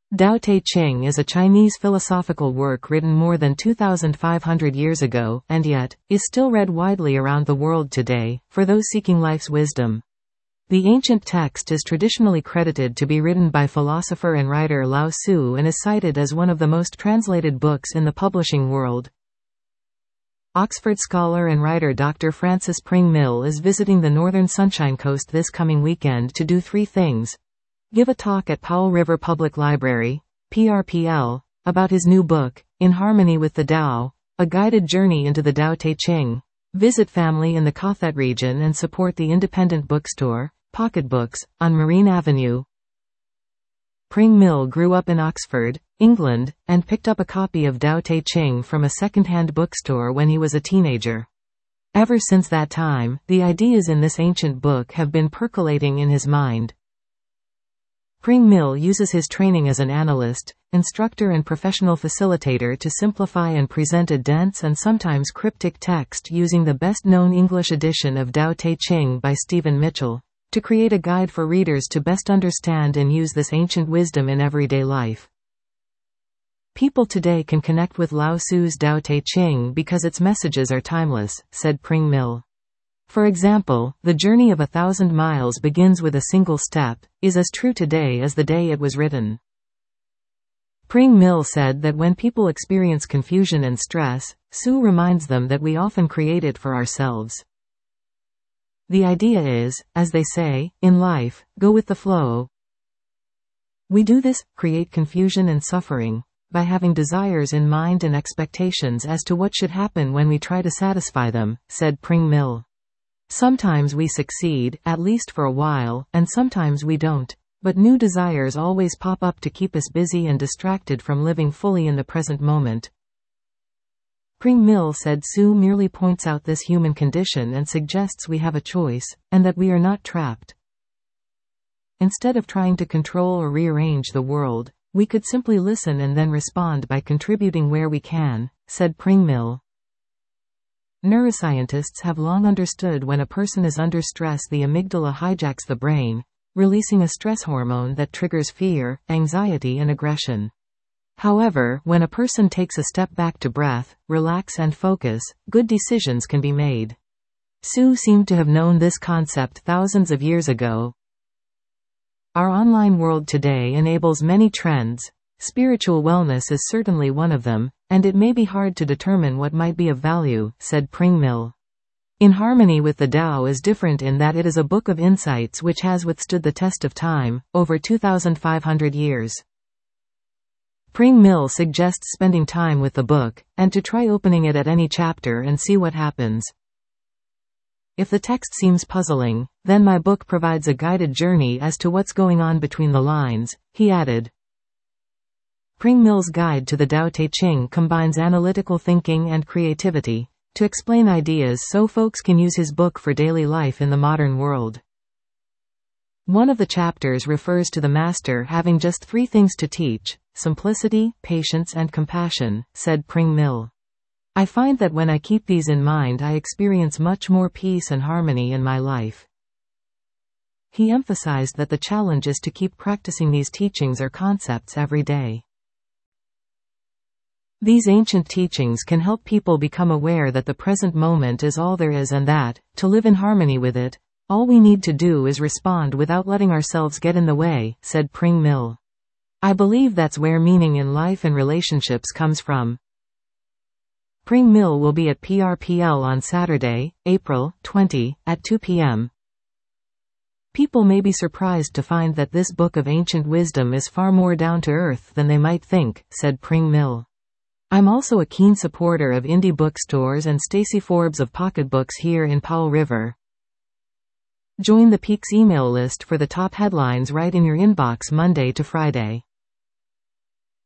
Tao Te Ching is a Chinese philosophical work written more than 2,500 years ago, and yet, is still read widely around the world today, for those seeking life's wisdom. The ancient text is traditionally credited to be written by philosopher and writer Lao Tzu and is cited as one of the most translated books in the publishing world. Oxford scholar and writer Dr. Francis Pring Mill is visiting the Northern Sunshine Coast this coming weekend to do three things. Give a talk at Powell River Public Library, PRPL, about his new book, In Harmony with the Tao, a guided journey into the Tao Te Ching. Visit family in the Kothet region and support the independent bookstore, Pocket Books, on Marine Avenue. Pring Mill grew up in Oxford, England, and picked up a copy of Tao Te Ching from a second-hand bookstore when he was a teenager. Ever since that time, the ideas in this ancient book have been percolating in his mind. Pring Mill uses his training as an analyst, instructor and professional facilitator to simplify and present a dense and sometimes cryptic text using the best-known English edition of Tao Te Ching by Stephen Mitchell, to create a guide for readers to best understand and use this ancient wisdom in everyday life. People today can connect with Lao Tzu's Tao Te Ching because its messages are timeless, said Pring Mill. For example, the journey of 1,000 miles begins with a single step, is as true today as the day it was written. Pring Mill said that when people experience confusion and stress, Tzu reminds them that we often create it for ourselves. The idea is, as they say, in life, go with the flow. We do this, create confusion and suffering, by having desires in mind and expectations as to what should happen when we try to satisfy them, said Pring Mill. Sometimes we succeed, at least for a while, and sometimes we don't. But new desires always pop up to keep us busy and distracted from living fully in the present moment. Pring Mill said Tzu merely points out this human condition and suggests we have a choice, and that we are not trapped. Instead of trying to control or rearrange the world, we could simply listen and then respond by contributing where we can, said Pring Mill. Neuroscientists have long understood when a person is under stress, the amygdala hijacks the brain, releasing a stress hormone that triggers fear, anxiety and aggression. However, when a person takes a step back to breath, relax and focus, good decisions can be made. Tzu seemed to have known this concept thousands of years ago. Our online world today enables many trends. Spiritual wellness is certainly one of them, and it may be hard to determine what might be of value, said Pring Mill. In Harmony with the Tao is different in that it is a book of insights which has withstood the test of time, over 2,500 years. Pring Mill suggests spending time with the book, and to try opening it at any chapter and see what happens. If the text seems puzzling, then my book provides a guided journey as to what's going on between the lines, he added. Pring Mill's guide to the Tao Te Ching combines analytical thinking and creativity to explain ideas so folks can use his book for daily life in the modern world. One of the chapters refers to the master having just three things to teach: simplicity, patience and compassion, said Pring Mill. I find that when I keep these in mind, I experience much more peace and harmony in my life. He emphasized that the challenge is to keep practicing these teachings or concepts every day. These ancient teachings can help people become aware that the present moment is all there is and that, to live in harmony with it, all we need to do is respond without letting ourselves get in the way, said Pring Mill. I believe that's where meaning in life and relationships comes from. Pring Mill will be at PRPL on Saturday, April 20, at 2 p.m. People may be surprised to find that this book of ancient wisdom is far more down to earth than they might think, said Pring Mill. I'm also a keen supporter of indie bookstores and Stacey Forbes of Pocket Books here in Powell River. Join the Peaks email list for the top headlines right in your inbox Monday to Friday.